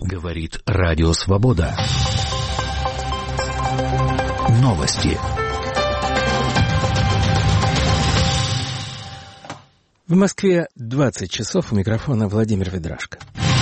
Говорит Радио Свобода. Новости. В Москве 20 часов. У микрофона Владимир Ведрашко.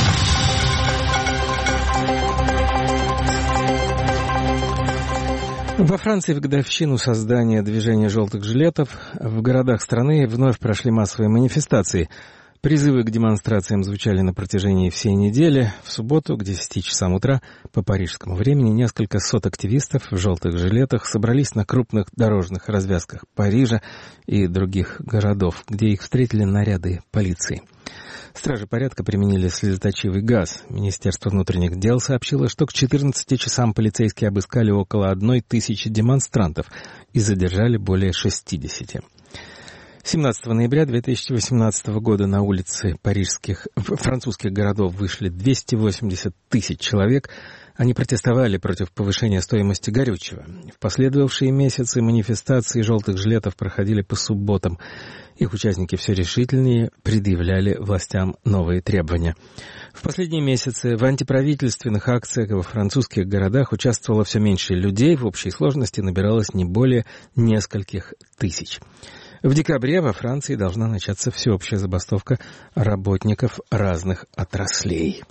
Во Франции в годовщину создания движения «желтых жилетов» в городах страны вновь прошли массовые манифестации. Призывы к демонстрациям звучали на протяжении всей недели. В субботу к 10 часам утра по парижскому времени несколько сот активистов в желтых жилетах собрались на крупных дорожных развязках Парижа и других городов, где их встретили наряды полиции. Стражи порядка применили слезоточивый газ. Министерство внутренних дел сообщило, что к 14 часам полицейские обыскали около 1000 демонстрантов и задержали более 60. 17 ноября 2018 года на улицы французских городов вышли 280 тысяч человек. Они протестовали против повышения стоимости горючего. В последовавшие месяцы манифестации «желтых жилетов» проходили по субботам. Их участники все решительнее предъявляли властям новые требования. В последние месяцы в антиправительственных акциях во французских городах участвовало все меньше людей. В общей сложности набиралось не более нескольких тысяч. В декабре во Франции должна начаться всеобщая забастовка работников разных отраслей.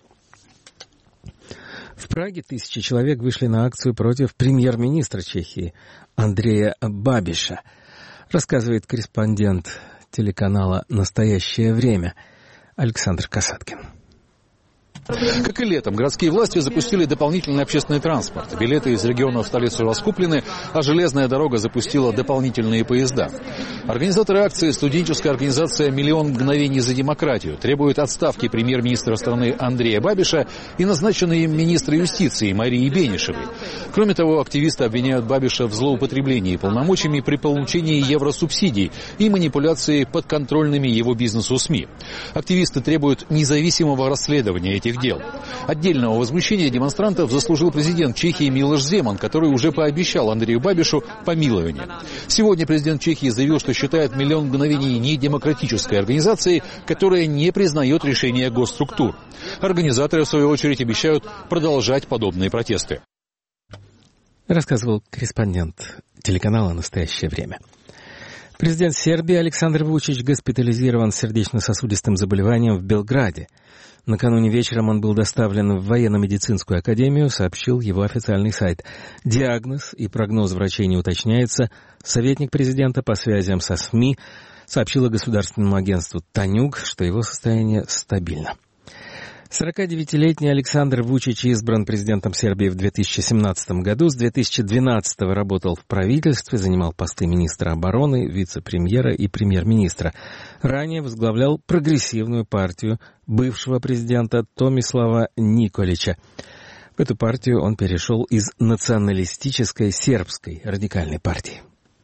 В Праге 1000 человек вышли на акцию против премьер-министра Чехии Андрея Бабиша, рассказывает корреспондент телеканала «Настоящее время» Александр Касаткин. Как и летом, городские власти запустили дополнительный общественный транспорт. Билеты из регионов в столицу раскуплены, а железная дорога запустила дополнительные поезда. Организаторы акции, студенческая организация «Миллион мгновений за демократию», требуют отставки премьер-министра страны Андрея Бабиша и назначенной им министра юстиции Марии Бенишевой. Кроме того, активисты обвиняют Бабиша в злоупотреблении полномочиями при получении евросубсидий и манипуляции подконтрольными его бизнесу СМИ. Активисты требуют независимого расследования этих дел. Отдельного возмущения демонстрантов заслужил президент Чехии Милош Земан, который уже пообещал Андрею Бабишу помилование. Сегодня президент Чехии заявил, что считает «Миллион мгновений» недемократической организацией, которая не признает решения госструктур. Организаторы, в свою очередь, обещают продолжать подобные протесты. Рассказывал корреспондент телеканала «Настоящее время». Президент Сербии Александр Вучич госпитализирован с сердечно-сосудистым заболеванием в Белграде. Накануне вечером он был доставлен в военно-медицинскую академию, сообщил его официальный сайт. Диагноз и прогноз врачей не уточняется. Советник президента по связям со СМИ сообщила государственному агентству «Танюг», что его состояние стабильно. 49-летний Александр Вучич избран президентом Сербии в 2017 году. С 2012 работал в правительстве, занимал посты министра обороны, вице-премьера и премьер-министра. Ранее возглавлял прогрессивную партию бывшего президента Томислава Николича. В эту партию он перешел из националистической сербской радикальной партии.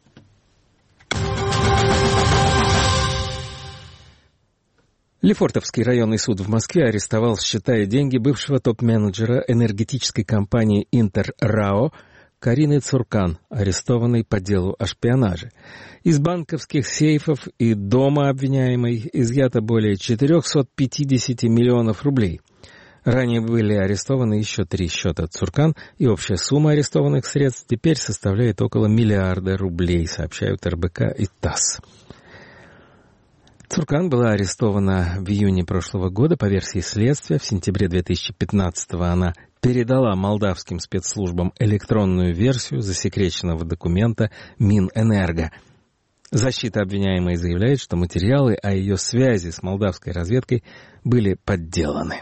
Лефортовский районный суд в Москве арестовал, считая деньги, бывшего топ-менеджера энергетической компании «Интер-РАО» Карины Цуркан, арестованной по делу о шпионаже. Из банковских сейфов и дома обвиняемой изъято более 450 миллионов рублей. Ранее были арестованы еще 3 счета Цуркан, и общая сумма арестованных средств теперь составляет около 1 миллиарда рублей, сообщают РБК и ТАСС. Цуркан была арестована в июне прошлого года по версии следствия. В сентябре 2015-го она передала молдавским спецслужбам электронную версию засекреченного документа Минэнерго. Защита обвиняемой заявляет, что материалы о ее связи с молдавской разведкой были подделаны.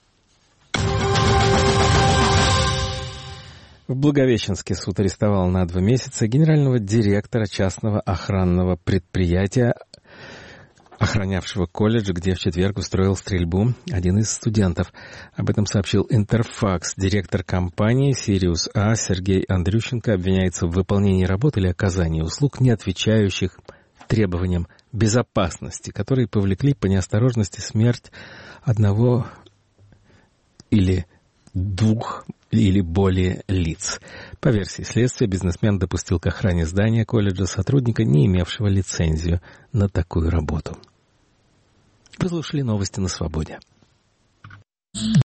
В Благовещенске суд арестовал на 2 месяца генерального директора частного охранного предприятия, охранявшего колледж, где в четверг устроил стрельбу один из студентов. Об этом сообщил Интерфакс. Директор компании «Сириус А» Сергей Андрющенко обвиняется в выполнении работ или оказании услуг, не отвечающих требованиям безопасности, которые повлекли по неосторожности смерть 1 или 2 или более лиц. По версии следствия, бизнесмен допустил к охране здания колледжа сотрудника, не имевшего лицензию на такую работу. Вы слушали новости на Свободе.